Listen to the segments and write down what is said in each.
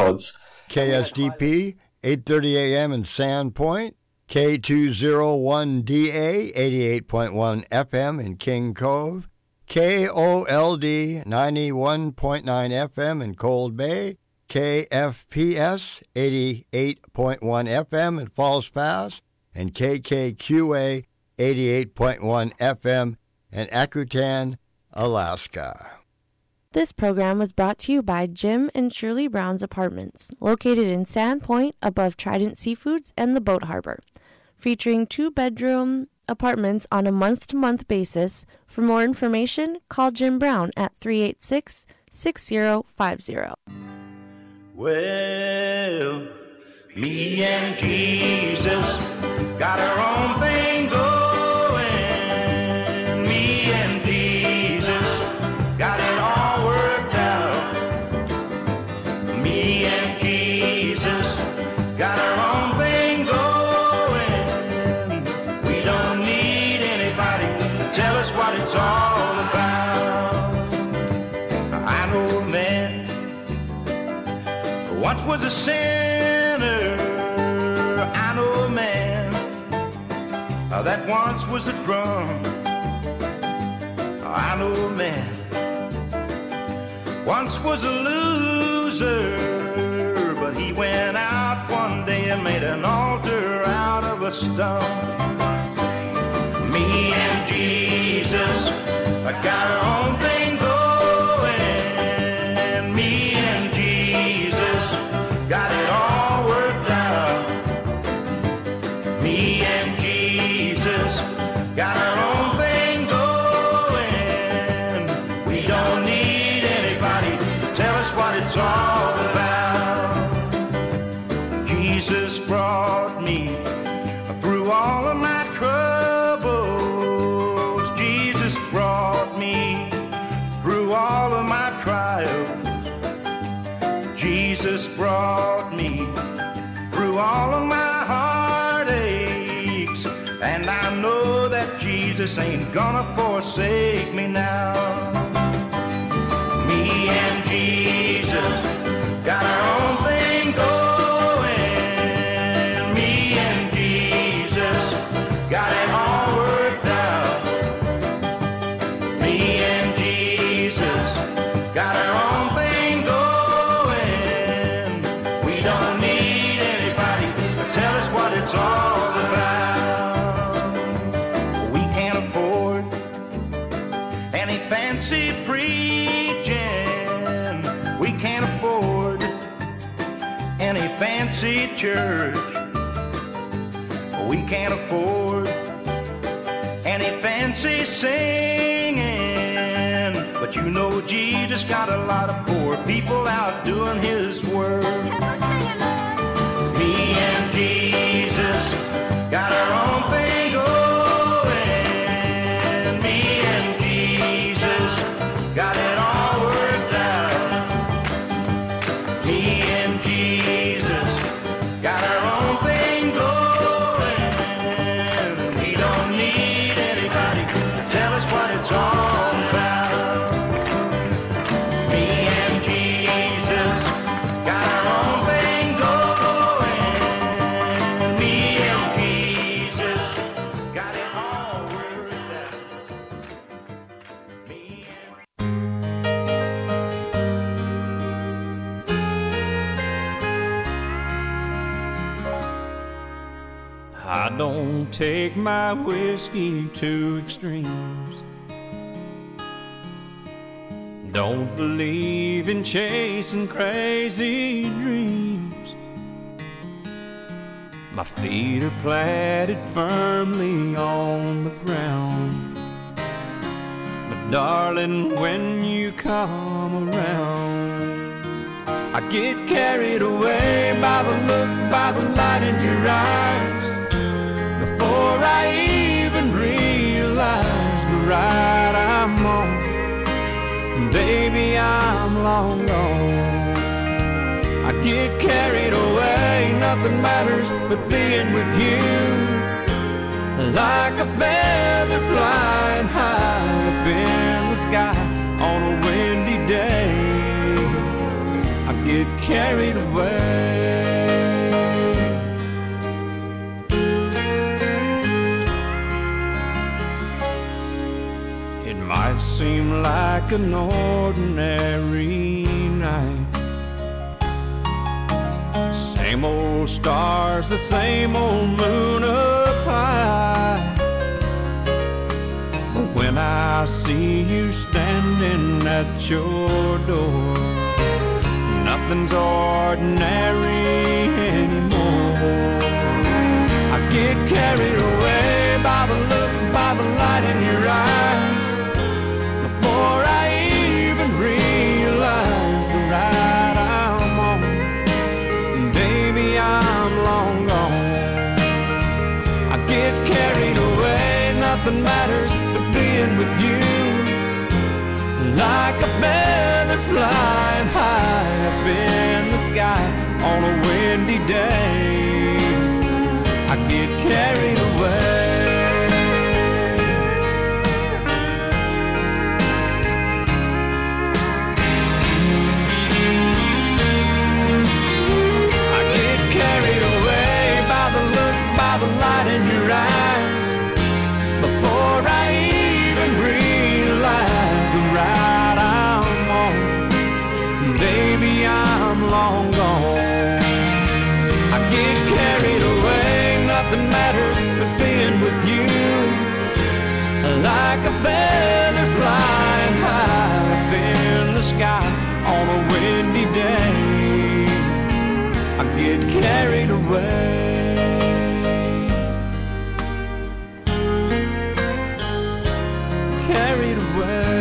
codes. KSDP, 8:30 a.m. in Sandpoint. K201DA, 88.1 FM in King Cove. KOLD, 91.9 FM in Cold Bay. KFPS, 88.1 FM in Falls Pass. And KKQA, 88.1 FM in Akutan, Alaska. This program was brought to you by Jim and Shirley Brown's Apartments, located in Sandpoint above Trident Seafoods and the Boat Harbor, featuring 2-bedroom apartments on a month-to-month basis. For more information, call Jim Brown at 386-6050. Well, me and Jesus got our own thing going. Me and Jesus got it all worked out. Me and Jesus got our own thing going. We don't need anybody to tell us what it's all about. I know a man once was a sinner. I know a man that once was a drunk. I know a man once was a loser, but he went out one day and made an altar out of a stone. Me and Jesus got our own thing going. Me and Jesus got it all worked out. Me and Jesus got our own thing going. We don't need anybody to tell us what it's all about. Jesus brought me through all of my troubles. Jesus brought me through all of my trials. Jesus brought me through all of my heartaches, and I know that Jesus ain't gonna forsake me now. Me and Jesus got our own thing going. Me and Jesus got it all worked out. Me and Jesus got our own thing going. We don't need anybody to tell us what it's all about. We can't afford any fancy preaching. We can't afford any fancy church. We can't afford any fancy singing. But you know Jesus got a lot of poor people out doing his work. Me and Jesus got our own thing going. Me and Jesus got it all worked out. Me and Jesus got our own thing going. We don't need anybody to tell us what it's all about. Me and Jesus got our own thing going. Me and Jesus got it all worked out. Me I don't take my whiskey to extremes. Don't believe in chasing crazy dreams. My feet are planted firmly on the ground. But darling, when you come around, I get carried away by the look, by the light in your eyes. Before I even realize the ride I'm on, baby, I'm long gone. I get carried away, nothing matters but being with you. Like a feather flying high up in the sky on a windy day, I get carried away. It might seem like an ordinary night, same old stars, the same old moon up high. But when I see you standing at your door, nothing's ordinary anymore. I get carried away by the look, by the light in your eyes, before I even realize the ride I'm on. Baby, I'm long gone. I get carried away, nothing matters but being with you. Like a feather flying high up in the sky on a windy day, I get carried away. I get carried away by the look, by the light in your eyes, before I even realize the ride I'm on. Baby, I'm long gone. I get carried away, nothing matters but being with you. Like a feather flying high up in the sky on a windy day, I get carried away. Carried away.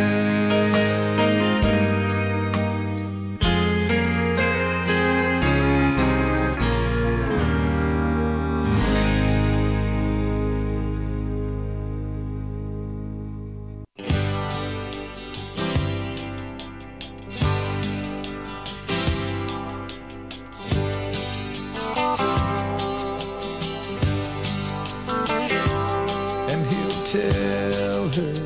And he'll tell her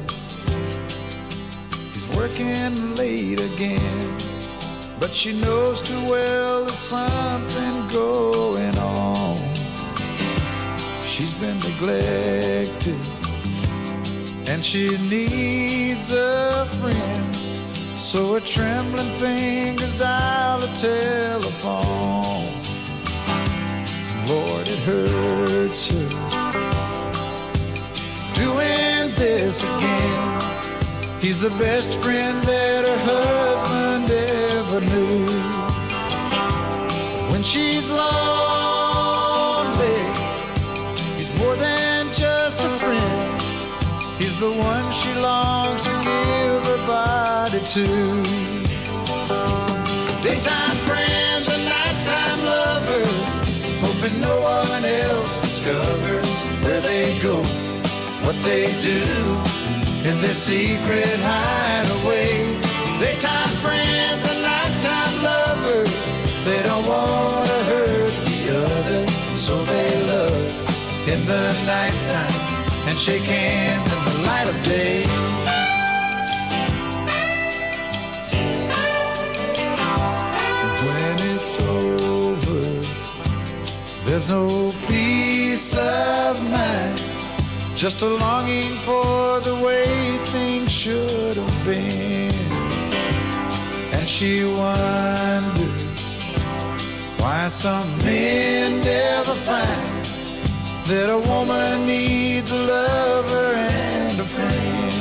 he's working late again, but she knows too well there's something going on. She's been neglected and she needs a friend, so her trembling fingers dial a telephone. Lord, it hurts her doing this again. He's the best friend that her husband ever knew. When she's lonely, he's more than just a friend. He's the one she longs to give her body to. Daytime friends and nighttime lovers, hoping no one else discovers where they go, what they do in their secret hideaway. Daytime friends and nighttime lovers, they don't want to hurt the other, so they love in the nighttime and shake hands in the light of day. When it's over, there's no peace of mind, just a longing for the way things should have been. And she wonders why some men never find that a woman needs a lover and a friend.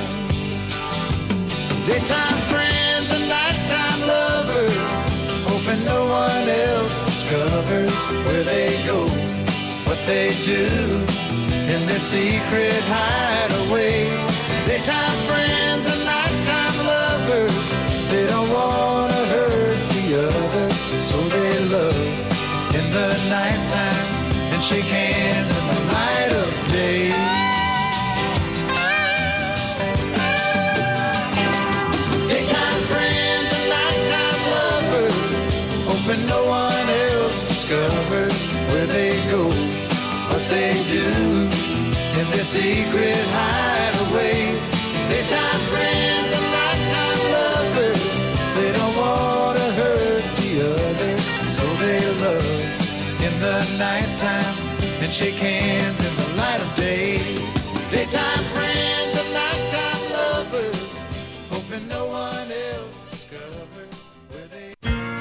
Daytime friends and nighttime lovers, hoping no one else discovers where they go, what they do in their secret hideaway. Daytime friends and nighttime lovers, they don't want to hurt the other, so they love in the nighttime and shake hands in the light of day. Daytime friends and nighttime lovers, hoping no one else discovers where they go, what they do in their secret hideaway. Daytime friends and nighttime lovers, they don't want to hurt the other, love in the nighttime and shake hands in the light of day. Daytime friends and nighttime lovers, hoping no one else discovers where they.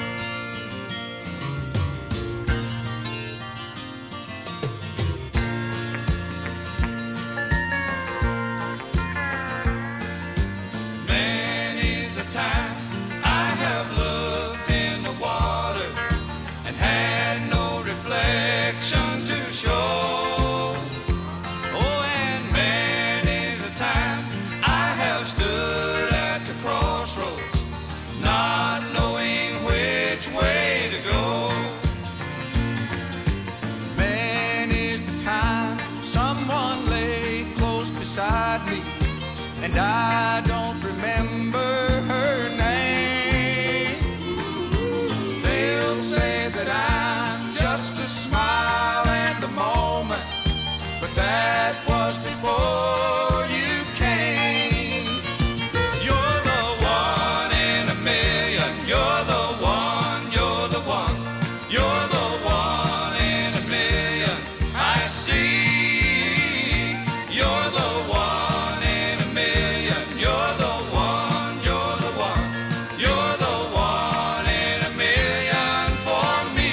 Many's the time I have looked in the water and had no reflection to show. Oh, and many's the time I have stood at the crossroads, not knowing which way to go. Many's the time someone lay close beside me, and I don't remember her name. They'll say that I'm just a smile and a moment, but that was before you came. You're the one in a million. You're the one, you're the one. You're the one in a million I see. You're the one in a million. You're the one, you're the one. You're the one in a million for me.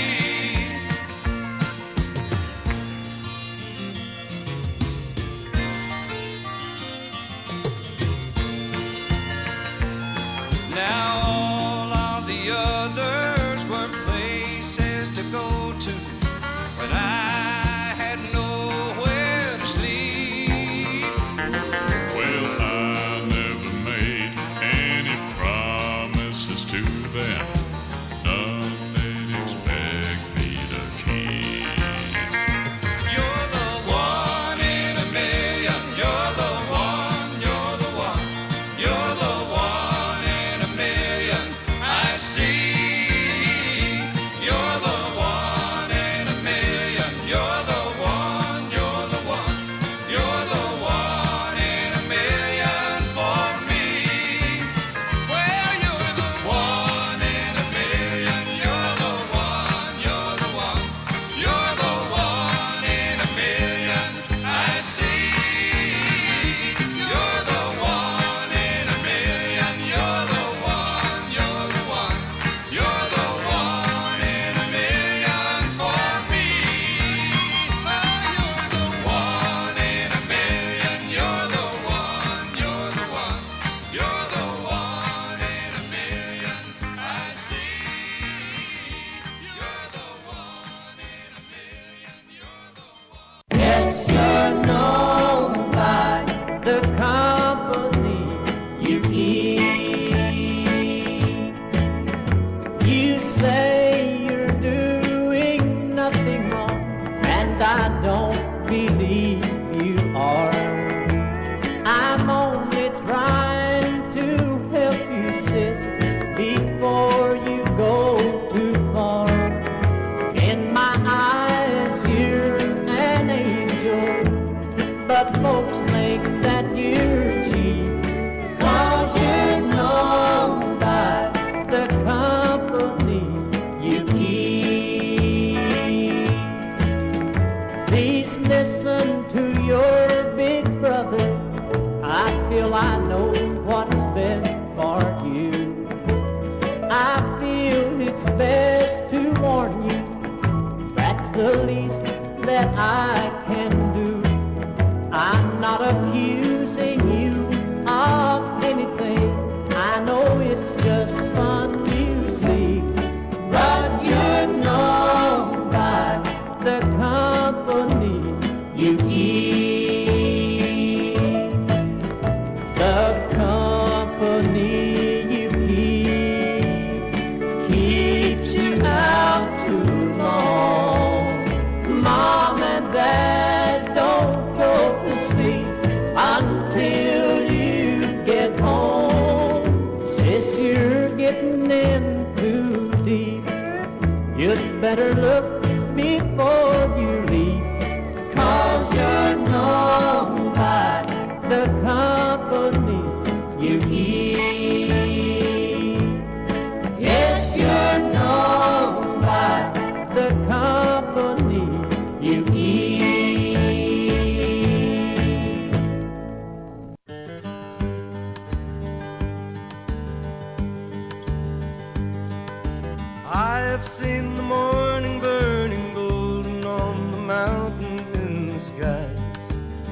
Now all of the others were places to go to, but I had nowhere to sleep. Well, I never made any promises to them, none they'd expect me to keep. You're the one in a million. You're the one, you're the one. You're the one in a million I see. You're the one in a million. You're the one, you're the one. You're the one in a million for me. Well, you're the one in a million. You're the one, you're the one. You're the one in a million I see. You're the one in a million. You're the one, you're the one. You're the one in a million for me. Well, you're the one in a million. You're the one, you're the one. You're the one in a million I see. You're the one in a million. You're the one. Yes, you're known by the company you keep. You say you're doing nothing wrong, and I don't believe you are. I'm only trying to help you, sis, before you go too far. In my eyes, you're an angel, but folks think that you're cheap. 'Cause you're known by the company you keep. Please listen to your big brother. I feel I know what's best for you. I feel it's best to warn you. That's the least that I can do. I'm not accusing you of anything. I know it's just fun, you see. But you're known by the company you keep. The company you keep keeps you out too long. Mom and Dad don't go to sleep until you get home. Sis, you're getting in too deep. You'd better look before you leave. 'Cause you're known by the company you keep. Yes, you're known by the company you keep. I have seen the morning burning golden on the mountain in the skies,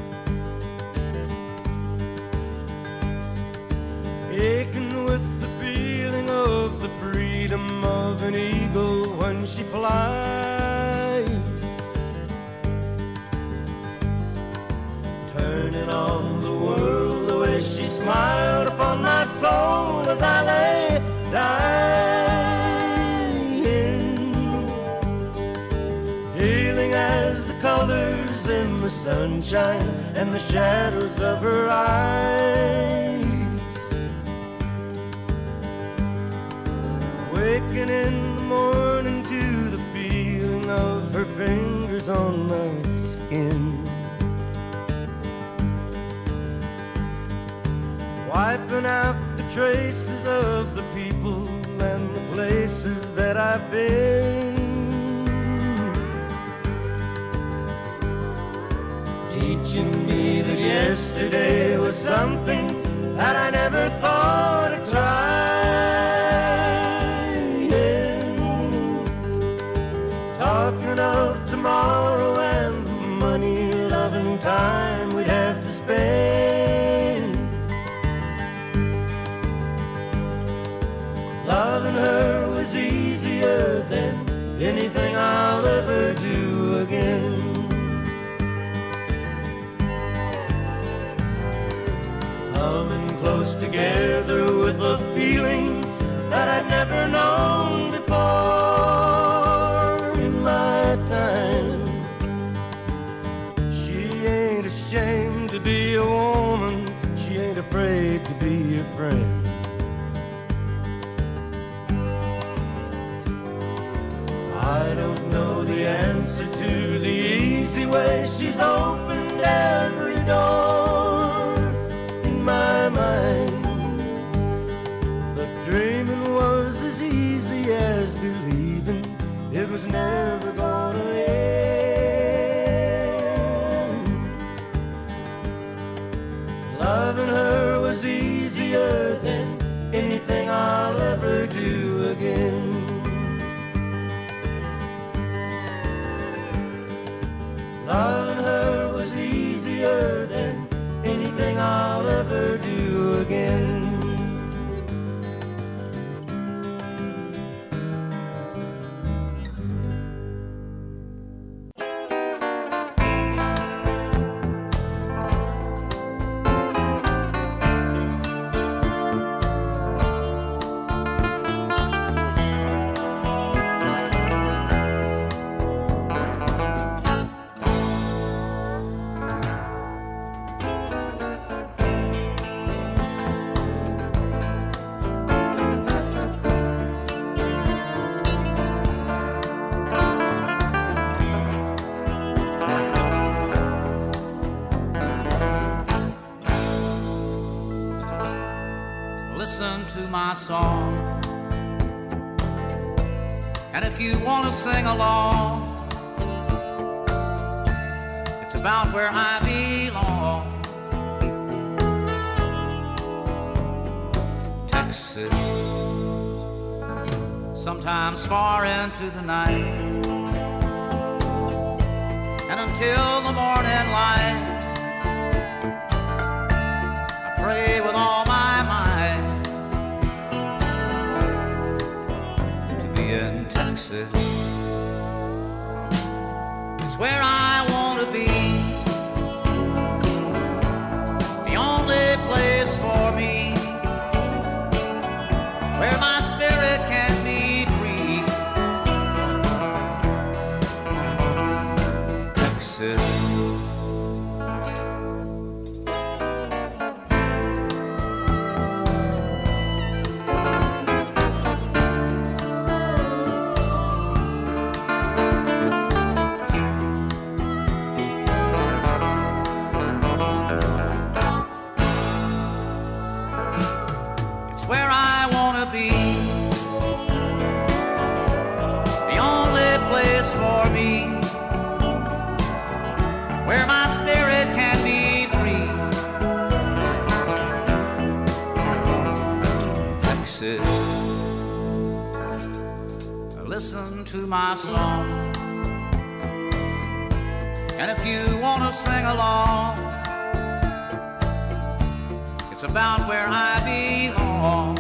aching with the feeling of the freedom of an eagle when she flies, turning on the world the way she smiled upon my soul as I lay dying, healing as the colors in the sunshine and the shadows of her eyes, waking in the morning to the feeling of her fingers on my skin, wiping out the traces of the people and the places that I've been, teaching me that yesterday was something that I never thought I'd try, yeah. Talking of tomorrow and the money, love and time we'd have to spend, loving her was easier than anything I'll ever do again. Coming close together with a feeling that I'd never known before in my time. She ain't ashamed to be a woman, she ain't afraid to be your friend. I don't know the answer to the easy way she's opened every door in my mind, but dreaming was as easy as believing it was never gonna end. Loving her was easier than anything I'll ever do again. Loving her was easier than anything I'll ever do again. Listen to my song, and if you want to sing along, it's about where I belong. Texas, sometimes far into the night, and until the morning light, I pray with all my might in Texas. It's where I want to be, the only place for me where my spirit can be free. Texas. to my song. And if you want to sing along, it's about where I belong.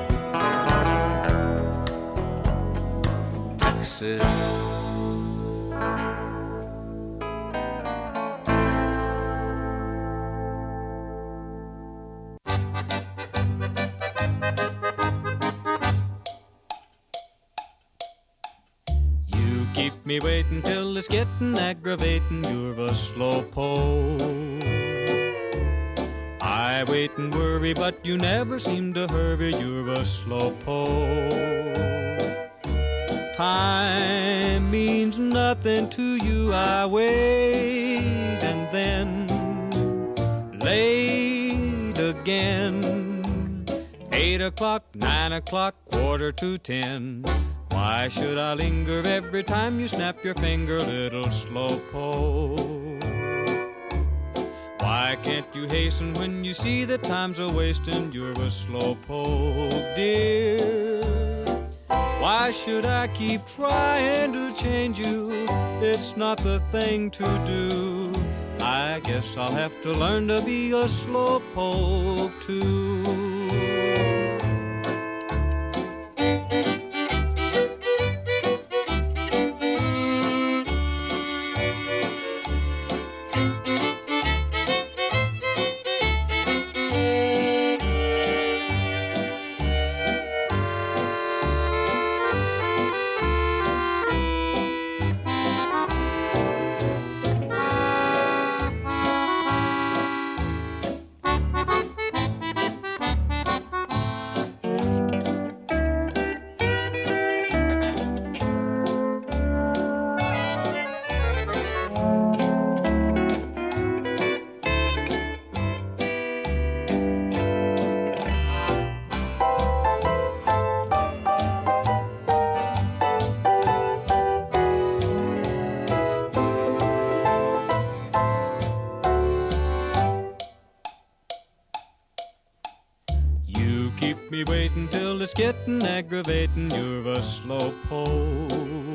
Texas. Keep me waiting till it's getting aggravating. You're a slowpoke. I wait and worry, but you never seem to hurry. You're a slowpoke. Time means nothing to you. I wait and then late again. 8 o'clock, 9 o'clock, 9:45. Why should I linger every time you snap your finger, little slowpoke? Why can't you hasten when you see that time's a-wasting? You're a slowpoke, dear. Why should I keep trying to change you? It's not the thing to do. I guess I'll have to learn to be a slowpoke too. It's getting aggravating, you're a slowpoke.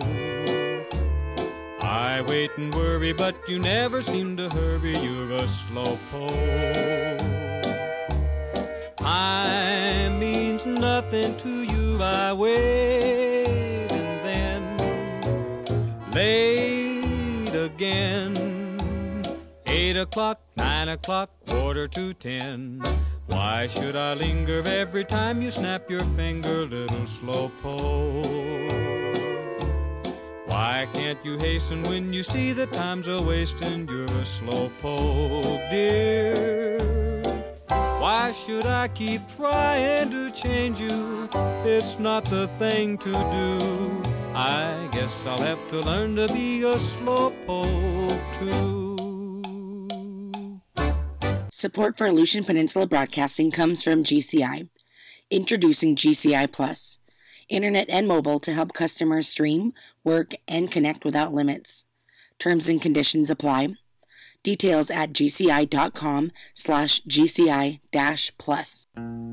I wait and worry, but you never seem to hurry, you're a slowpoke. Time means nothing to you, I wait and then late again. 8 o'clock, 9 o'clock, 9:45. Why should I linger every time you snap your finger, little slowpoke? Why can't you hasten when you see that time's a-wasting? You're a slowpoke, dear. Why should I keep trying to change you? It's not the thing to do. I guess I'll have to learn to be a slowpoke too. Support for Aleutian Peninsula Broadcasting comes from GCI. Introducing GCI Plus, internet and mobile to help customers stream, work, and connect without limits. Terms and conditions apply. Details at gci.com/GCI-plus.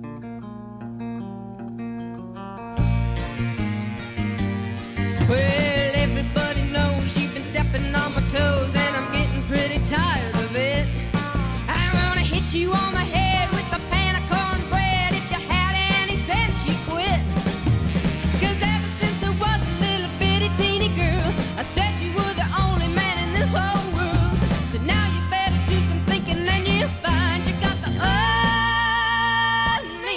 Well, everybody knows you've been stepping on my toes, and I'm getting pretty tired of it. Hit you on the head with a pan of cornbread. If you had any sense, you'd quit. 'Cause ever since I was a little bitty teeny girl, I said you were the only man in this whole world. So now you better do some thinking, and you find you got the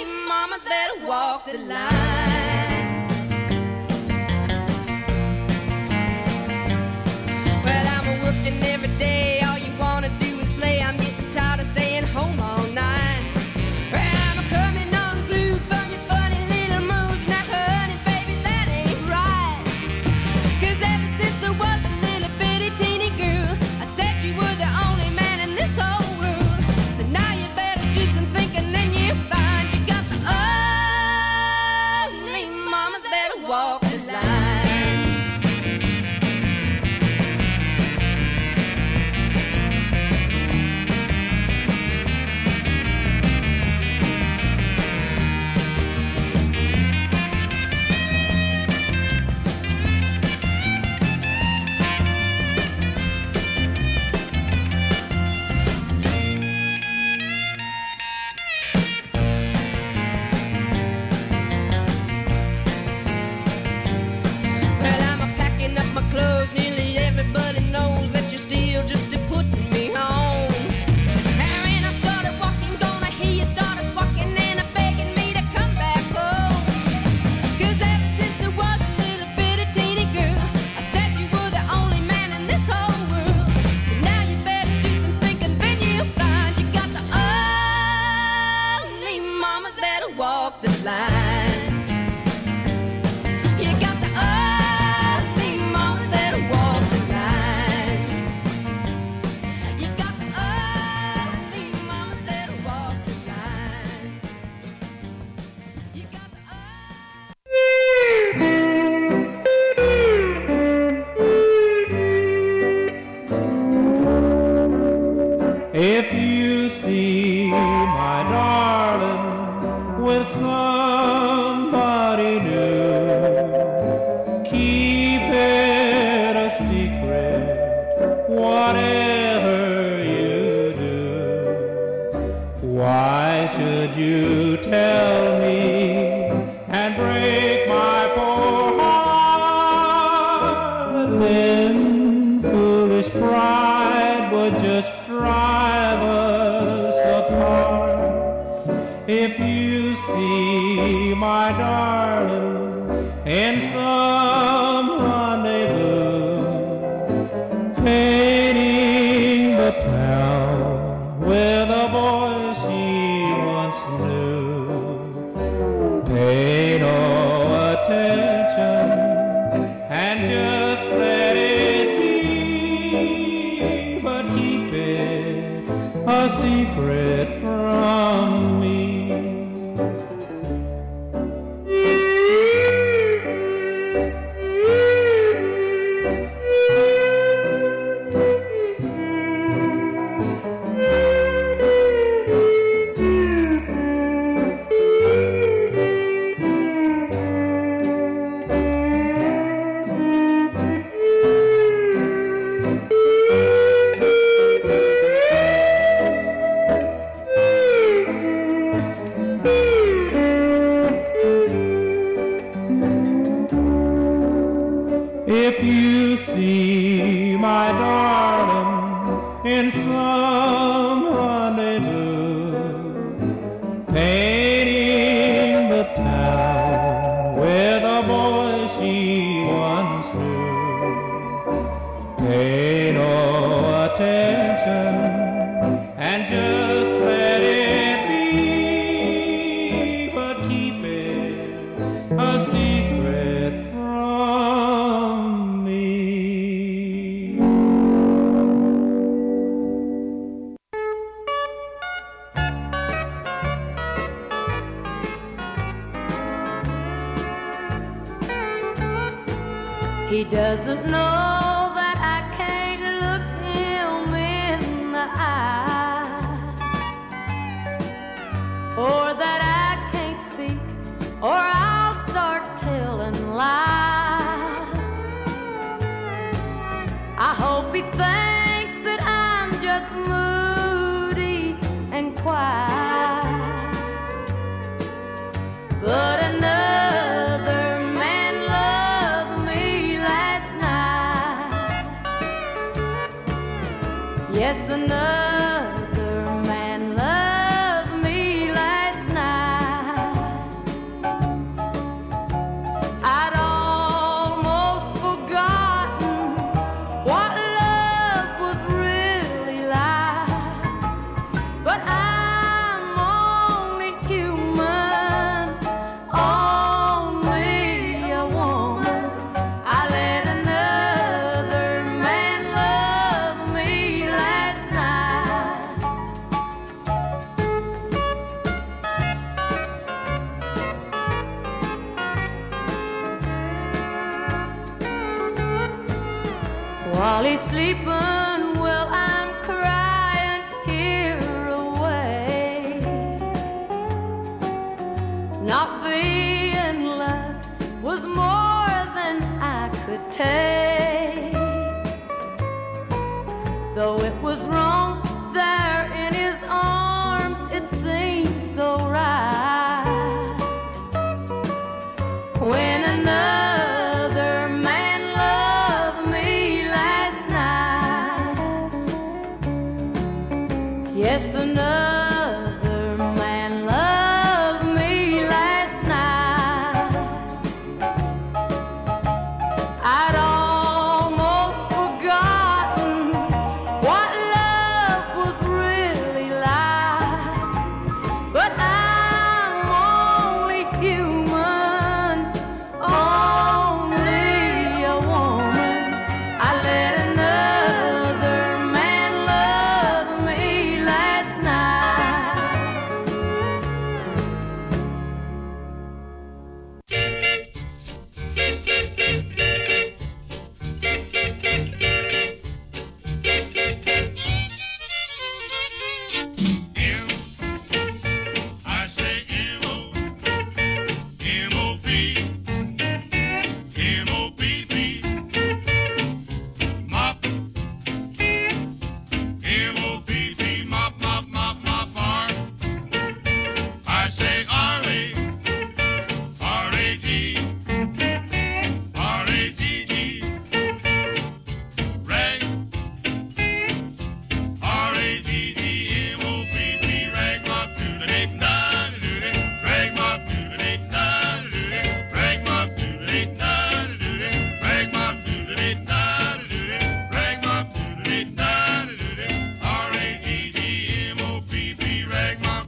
clothes. Nearly everybody knows that you're still just a putting me on. And I started walking, gonna hear you started walking and begging me to come back home. 'Cause ever since I was a little bitty teeny girl, I said you were the only man in this whole world. So now you better do some thinking, then you'll find you got the only mama that'll walk the line. You got the only mama that'll walk the line. You got the only mama that'll walk the line. You got the If you see my darling with somebody new, keep it a secret, whatever you do. Why should you tell me and break my poor heart? Then foolish pride would just drive us apart. If you see my darling in some rendezvous, painting the town with a boy she once knew, pay no attention and just let it be, but keep it a secret from me. If you see my darling in some rendezvous, painting the town with a boy she once knew, pay no attention and just let it be, but keep it a secret from me. He doesn't know that I can't look him in the eye, or that I can't speak, or I'll start telling lies. I hope he thinks that I'm just moody and quiet, but another man loved me last night. Yes, another man loved me last night. I'd almost forgotten what love was really like, but I'm only human, only a woman. I let another man love me last night. While he's sleeping, well, I'm crying here away. Not being loved was more than I could take. Though it was wrong there in his arms, it seemed so right. When another man loved me Yes, another man loved me last night. I'd almost forgotten what love was really like. But I'm only human, only a woman. I let another man love me last night. I say M-O-M-O-P, M-O-P-P, mop, M-O-P-P, mop, mop, mop, mop, R. I say R-A, R-A-D, R-A-D-D, rag, R-A-D-D-M-O-P-P, rag, mop, doodle-dee, da-da-doo-dee, rag, mop, doodle-dee, da-da-doo-dee, rag, mop, doodle-dee, da-da-doo-dee, rag, mop, doodle-dee, da-da-doo-dee, rag, mop, doodle-dee, da-da-doo-dee, R-A-D-D-M-O-P-P, rag, mop.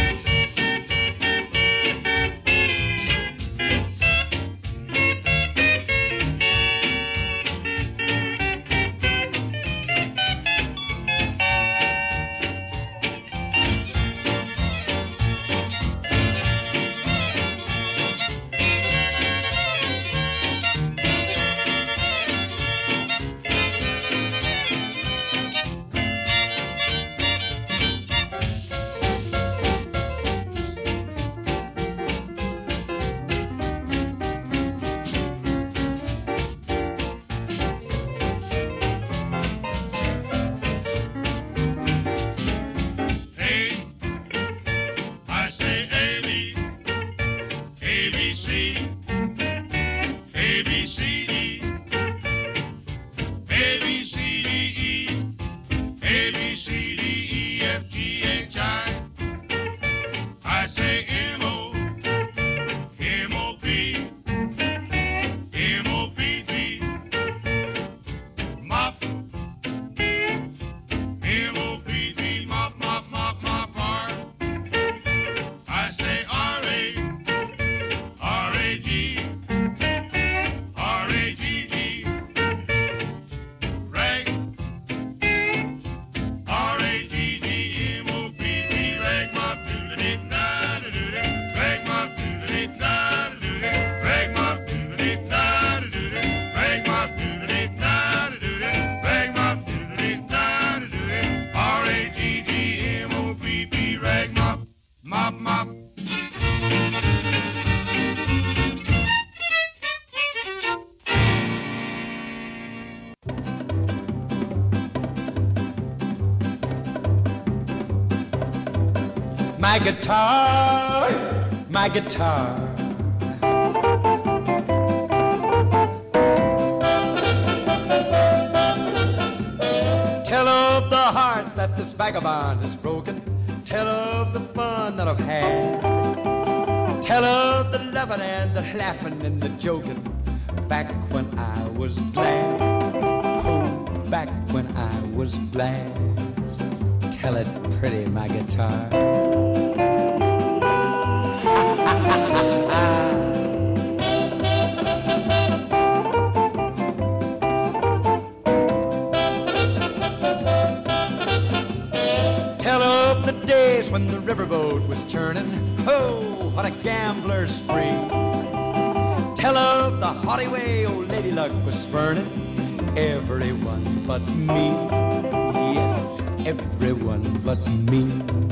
A, I say A-B, A-B-C, A-B-C-D, A-B-C-D-E, A-B-C-D-E-F-G-H-I. I say M-O, M-O-P, M-O-P-P, mop, M-O-P-P, mop, mop, mop, mop, R. I say R-A, R-A-D, R-A-D-D, rag, R-A-D-D-M-O-P-P, rag, mop, doodle-dee, da-da-doo-dee, rag, mop, doodle-dee, da-da-doo-dee, rag, mop, doodle-dee, da-da-doo-dee, rag, mop, doodle-dee, da-da-doo-dee, rag, mop, doodle-dee, da-da-doo-dee, R-A-D-D-M-O-P-P, rag, mop, mop, mop. My guitar, my guitar. Tell of the hearts that this vagabond has broken. Tell of the fun that I've had. Tell of the loving and the laughing and the joking. Back when I was glad. Oh, back when I was glad. Tell it pretty, my guitar. Tell of the days when the riverboat was churning. Oh, what a gambler's spree. Tell of the haughty way old Lady Luck was spurning everyone but me. Yes, everyone but me.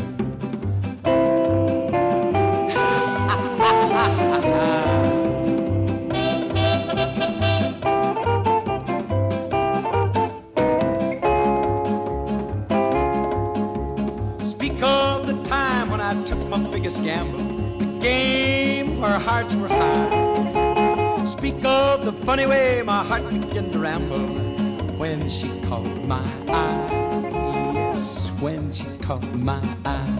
Speak of the time when I took my biggest gamble, the game where hearts were high. Speak of the funny way my heart began to ramble when she caught my eye. Yes, when she caught my eye.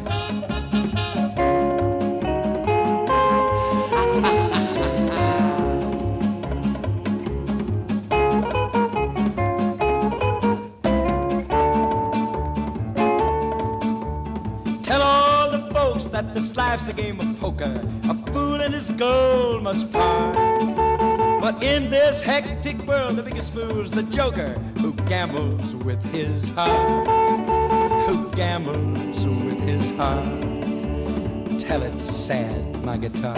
Tell all the folks that this life's a game of poker. A fool and his gold must part. But in this hectic world, the biggest fool's the joker who gambles with his heart. Who gambles with his heart. Tell it sad, my guitar.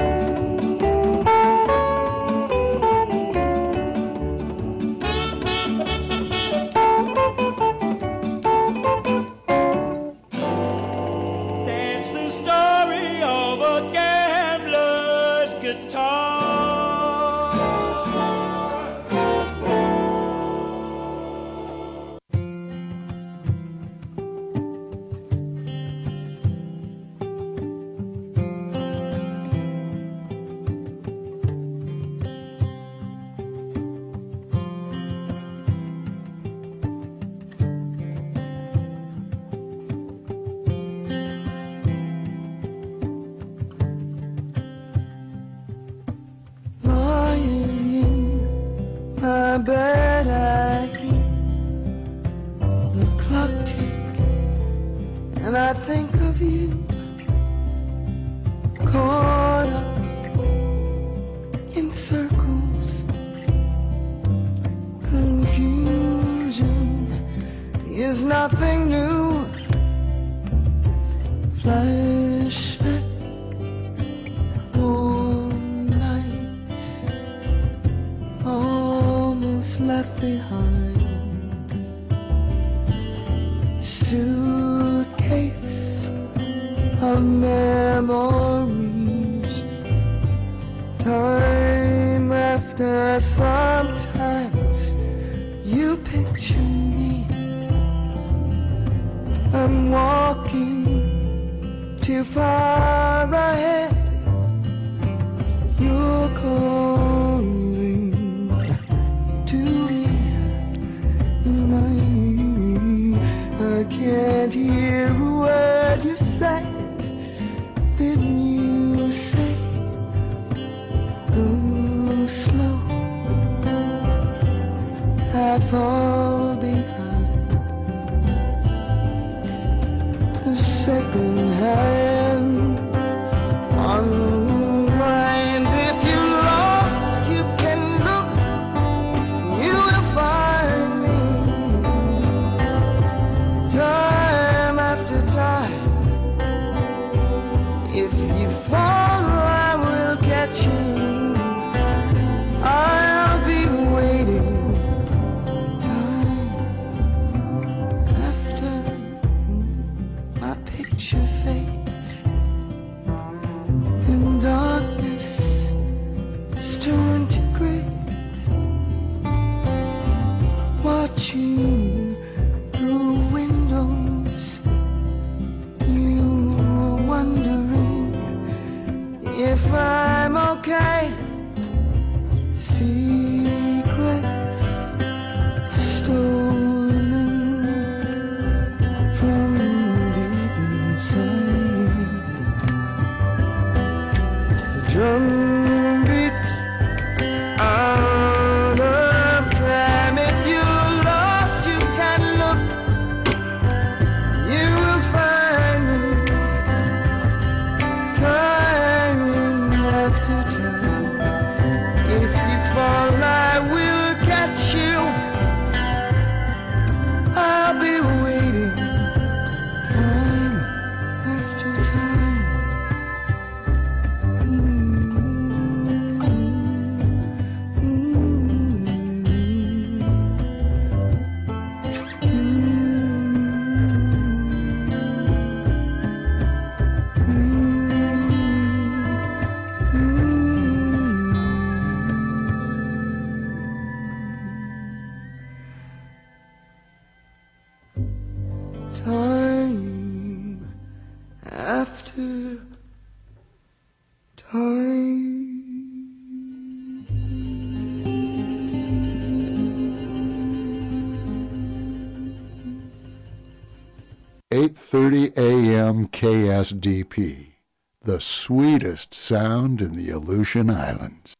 That's the story of a gambler's guitar. Lying in my bed, I hear the clock tick, and I think of you, caught up in circles. Confusion is nothing new. Flashback, almost left behind. Suitcase of memories. Time after, sometimes you picture me. I'm walking too far ahead. You're calling to me, and I can't hear a word you say. Didn't you say, go slow? I fall behind. The second hand unwinds. If you're lost, you can look. You will find me. Time after time. If you fall, I will catch you. I'll be waiting. Time after my picture fades and darkness is turned to gray. Watching through windows, you are wondering if I'm okay. Secrets stolen from deep inside. The drum beat out of time. If you're lost, you can look. You will find me. Time after time. If you fall, I will catch you. I'll be waiting. Time after time. Time after time. 8:30 a.m. KSDP, the sweetest sound in the Aleutian Islands.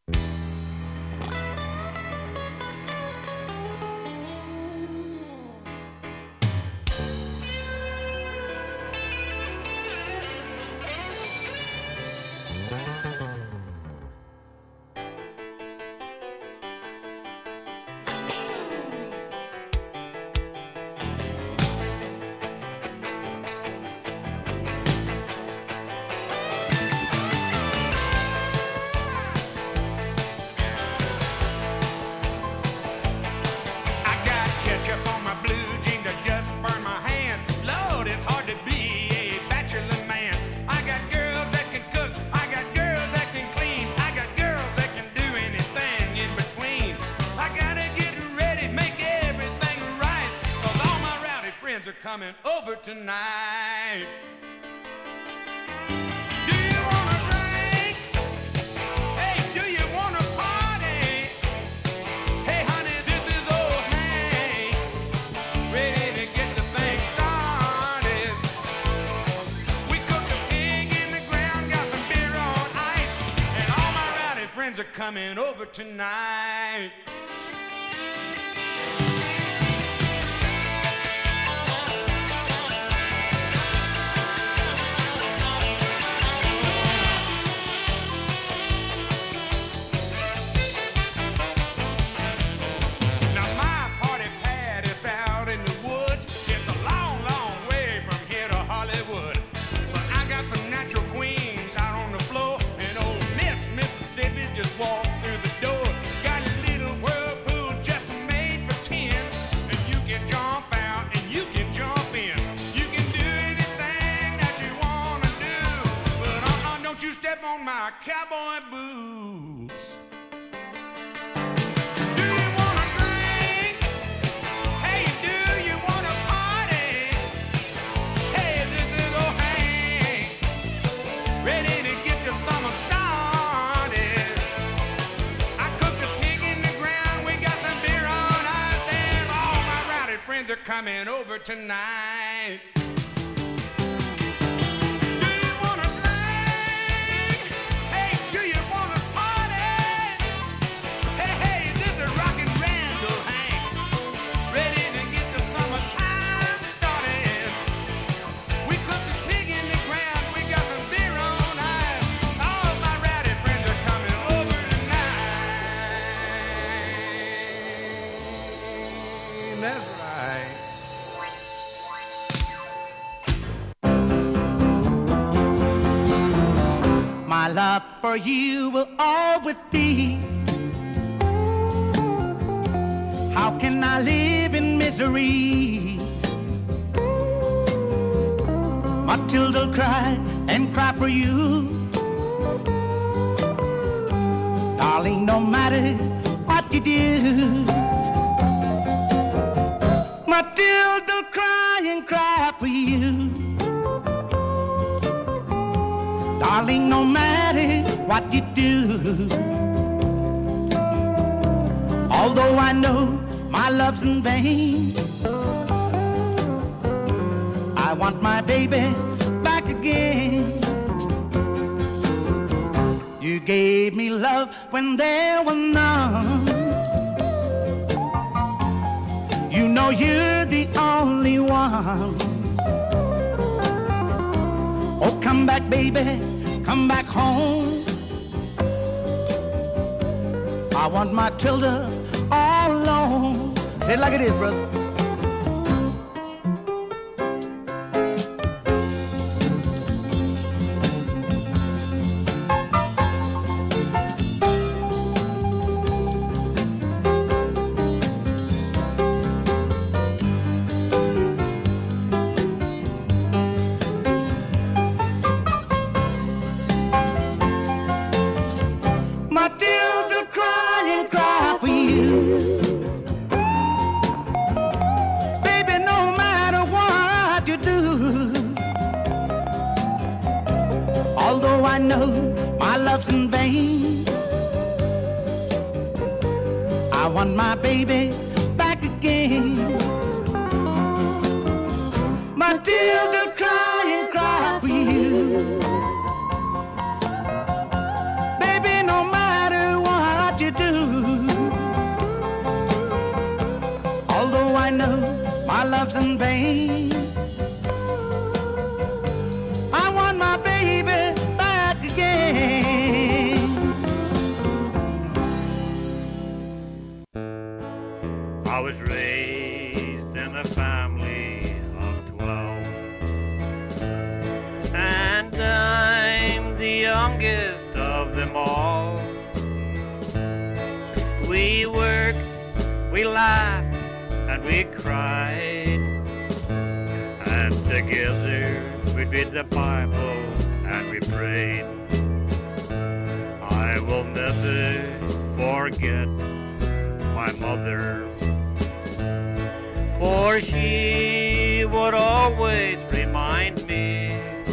Coming over tonight. Do you wanna drink? Hey, do you wanna party? Hey, honey, this is old Hank, ready to get the thing started. We cooked a pig in the ground, got some beer on ice, and all my rowdy friends are coming over tonight. Just walk through the door. Got a little whirlpool just made for 10, and you can jump out and you can jump in. You can do anything that you wanna do, but don't you step on my cowboy boots. Do you wanna drink? Hey, do you wanna party? Hey, this is old Hank, ready to get the summer started. Friends are coming over tonight. Do you wanna drink? Hey, do you wanna party? Hey, hey, this is Rockin' Randall Hank, ready to get the summertime started. We cooked a pig in the ground, we got some beer on ice. All my rowdy friends are coming over tonight. That's right. My love for you will always be. How can I live in misery? Matilda cry and cry for you. Darling, no matter what you do, Matilda cry and cry for you. Darling, no matter what you do, although I know my love's in vain, I want my baby back again. You gave me love when there was none. You know you're the only one. Oh, come back, baby, come back home. I want my Tilda all alone. Say it like it is, brother. I know my love's in vain. I want my baby back again. My Matilda, cry and cry for you. Baby, no matter what you do, although I know my love's in vain, I want my baby back again. I was raised in a family of 12, and I'm the youngest of them all. We worked, we laughed, and we cried, and together we'd read the Bible and we prayed. I will never forget my mother, for she would always remind me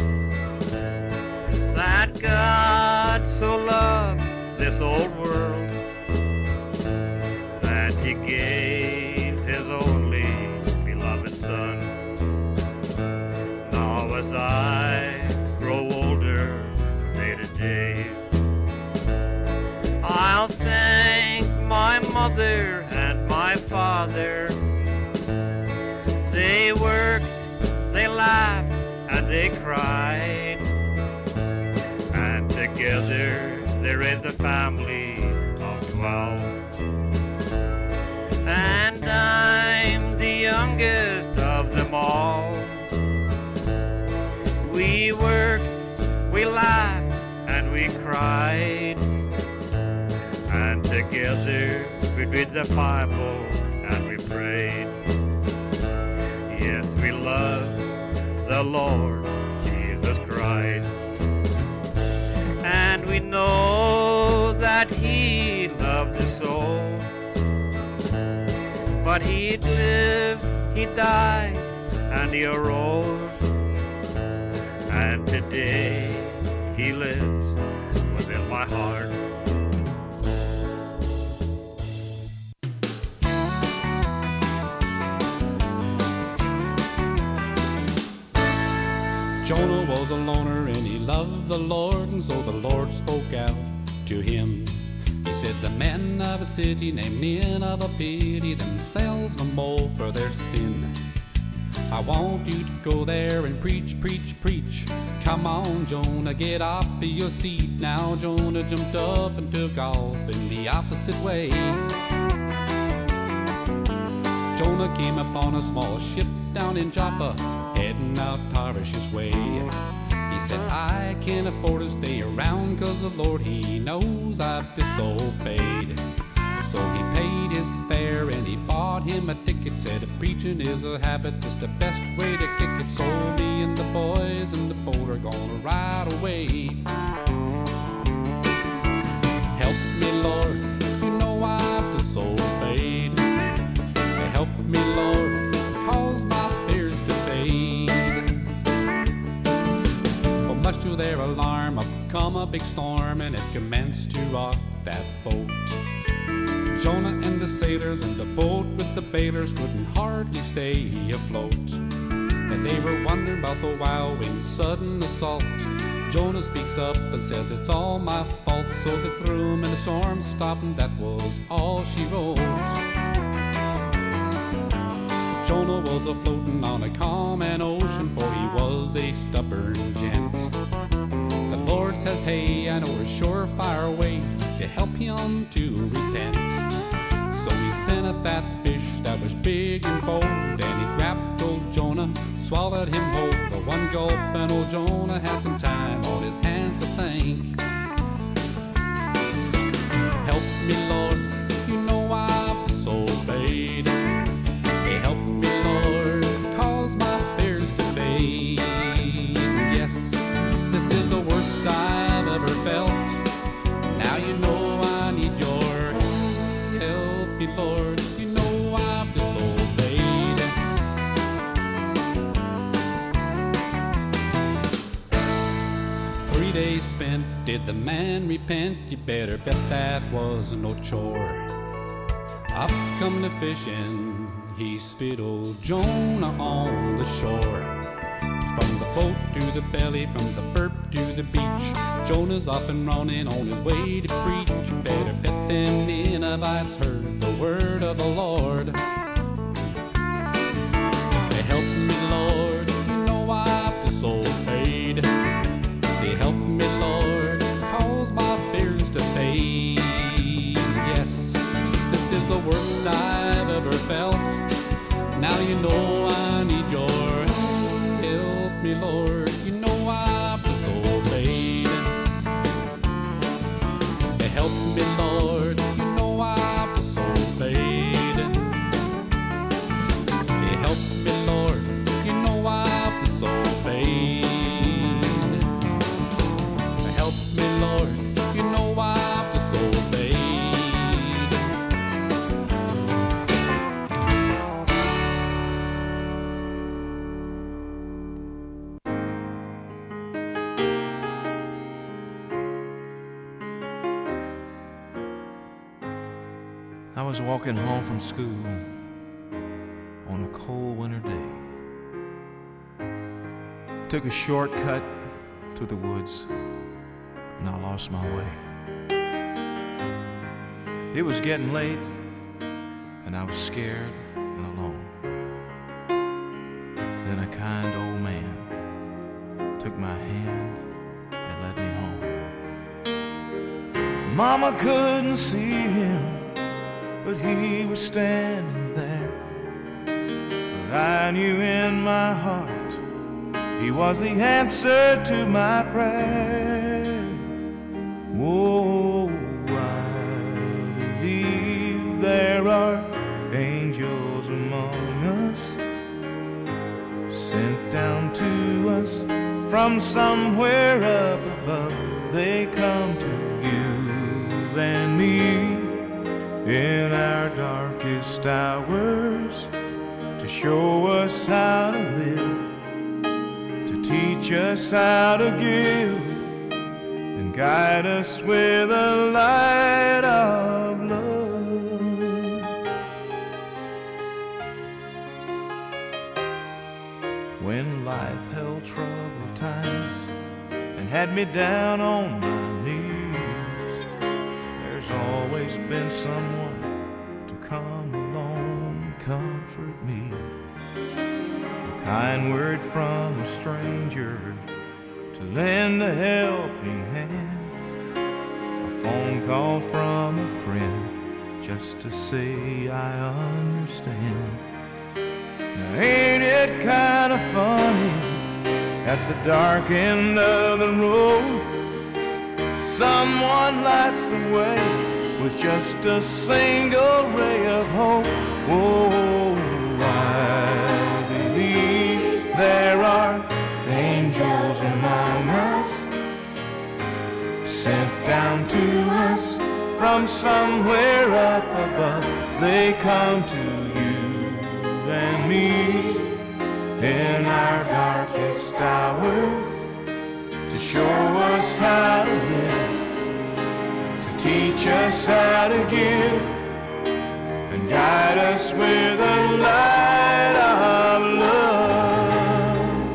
that God so loved this old world that he gave his only beloved son. Now as I grow older day to day, I'll thank my mother and my father. They worked, they laughed, and they cried, and together they raised a family of 12. And I'm the youngest of them all. We worked, we laughed, and we cried, and together we read the Bible and we prayed. Yes, we love the Lord Jesus Christ, and we know that he loved us so. But he lived, he died, and he arose, and today he lives within my heart. Jonah was a loner and he loved the Lord, and so the Lord spoke out to him. He said, the men of a city named Nineveh pity themselves no more for their sin. I want you to go there and preach, preach, preach. Come on, Jonah, get off of your seat. Now Jonah jumped up and took off in the opposite way. Jonah came upon a small ship down in Joppa, heading out Tarshish's way. He said, I can't afford to stay around, 'cause the Lord, he knows I've disobeyed. So he paid his fare and he bought him a ticket. Said, preaching is a habit, just the best way to kick it. So me and the boys in the boat are gonna ride away. Help me, Lord, you know I've disobeyed. Help me, Lord, cause my fears to fade. Well, much to their alarm, up come a big storm, and it commenced to rock that boat. Jonah and the sailors in the boat with the bailers couldn't hardly stay afloat. And they were wondering about the wild wind's sudden assault. Jonah speaks up and says, it's all my fault. So they threw him in the storm, stopped, and that was all she wrote. Jonah was a-floating on a calm and ocean, for he was a stubborn gent. The Lord says, hey, I know a surefire way to help him to repent. So he sent a fat fish that was big and bold, and he grabbed old Jonah, swallowed him whole. The one gulp, and old Jonah had some time on his hands to think. Help me, Lord, you know I've disobeyed. Help me, Lord, cause my fears to fade. Yes, this is the worst I've ever felt. Now you know I need your help me, Lord, you know I've disobeyed. 3 days spent, did the man repent? You better bet that was no chore. Up come the fishing, he spit old Jonah on the shore. From the boat to the belly, from the burp to the beach, Jonah's off and running on his way to preach. You better bet them Ninevites heard the word of the Lord. They help me, Lord, you know I've disobeyed. They help me, Lord, cause my fears to fade. Yes, this is the worst I've ever felt. Now you know I need your help. Help me, Lord, you know I've disobeyed. Help me, Lord, you know I've disobeyed. Help me, Lord, you know I've disobeyed. Help me, Lord, you know I've disobeyed. I was walking home from school on a cold winter day. Took a shortcut through the woods and I lost my way. It was getting late and I was scared and alone. Then a kind old man took my hand and led me home. Mama couldn't see him, but he was standing there. But I knew in my heart he was the answer to my prayer. Oh, I believe there are angels among us, sent down to us from somewhere up above. They come to you and me in our darkest hours to show us how to live, to teach us how to give, and guide us with a light of love. When life held troubled times and had me down on my knees, there's always been someone to come along and comfort me. A kind word from a stranger to lend a helping hand, a phone call from a friend just to say I understand. Now ain't it kind of funny, at the dark end of the road someone lights the way with just a single ray of hope. Oh, I believe there are angels among us, sent down to us from somewhere up above. They come to you and me in our darkest hours to show us how to live, to teach us how to give, and guide us with a light of love.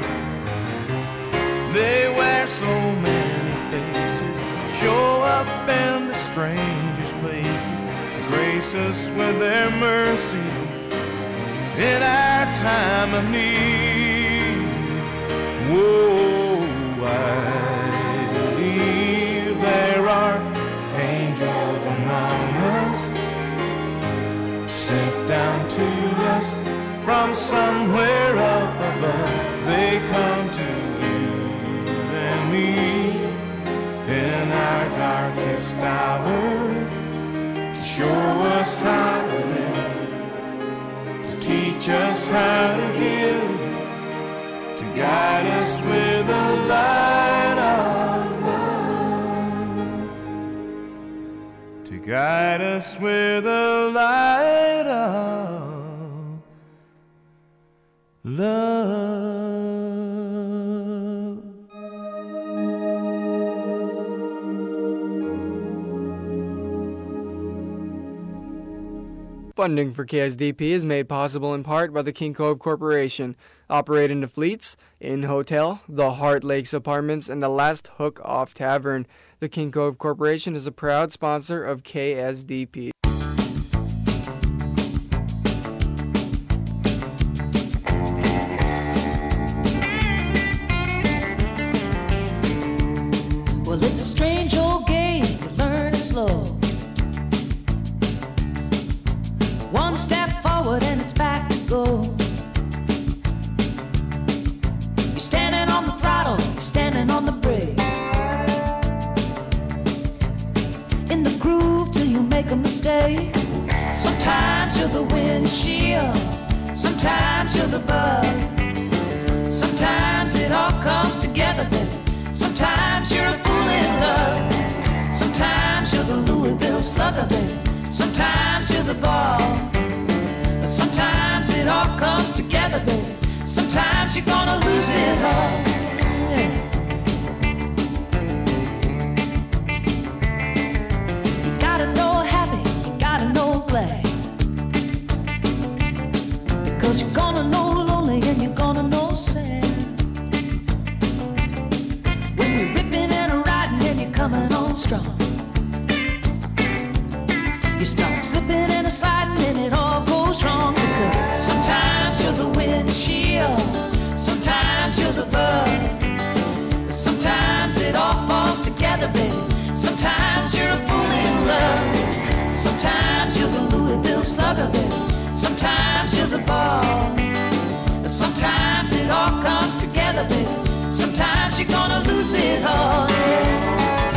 They wear so many faces, show up in the strangest places, to grace us with their mercies in our time of need. Whoa, I believe there are angels among us, sent down to us from somewhere up above. They come to you and me in our darkest hours to show us how to live, teach us how to give, to guide us with a light of love, to guide us with a light of love. Funding for KSDP is made possible in part by the King Cove Corporation, operating the Fleets, Inn Hotel, the Heart Lakes Apartments, and the Last Hook Off Tavern. The King Cove Corporation is a proud sponsor of KSDP. Well, it's a strange old game, you learn it slow. One step forward and it's back to go. You're standing on the throttle, you're standing on the brake. In the groove till you make a mistake. Sometimes you're the windshield, sometimes you're the bug. Sometimes it all comes together, baby. Sometimes you're a fool in love. Sometimes you're the Louisville Slugger, baby. Sometimes you're the ball. Sometimes it all comes together, baby. Sometimes you're gonna lose it all. Yeah. You gotta know happy, you gotta know glad. Because you're gonna know lonely and you're gonna know sad. When you're ripping and riding and you're coming on strong. You start slipping and sliding and it all goes wrong. Because sometimes you're the windshield, sometimes you're the bug. Sometimes it all falls together, baby. Sometimes you're a fool in love. Sometimes you're the Louisville Slugger, baby. Sometimes you're the ball. Sometimes it all comes together, baby. Sometimes you're gonna lose it all. Yeah.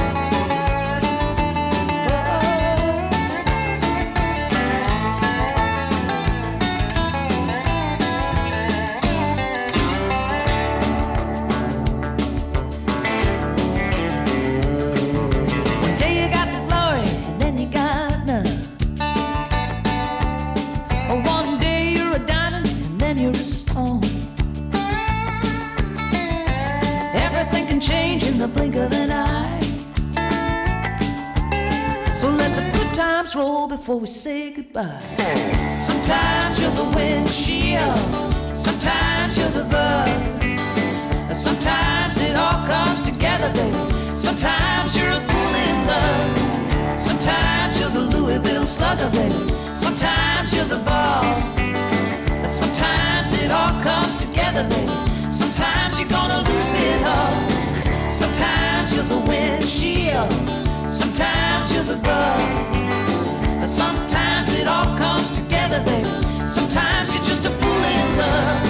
Change in the blink of an eye. So let the good times roll before we say goodbye. Sometimes you're the windshield, sometimes you're the bug. Sometimes it all comes together, baby. Sometimes you're a fool in love. Sometimes you're the Louisville Slugger, baby. Sometimes you're the ball. Sometimes it all comes together, baby. Sometimes you're gonna lose it all. Sometimes you're the windshield, sometimes you're the bug. Sometimes it all comes together, baby. Sometimes you're just a fool in love.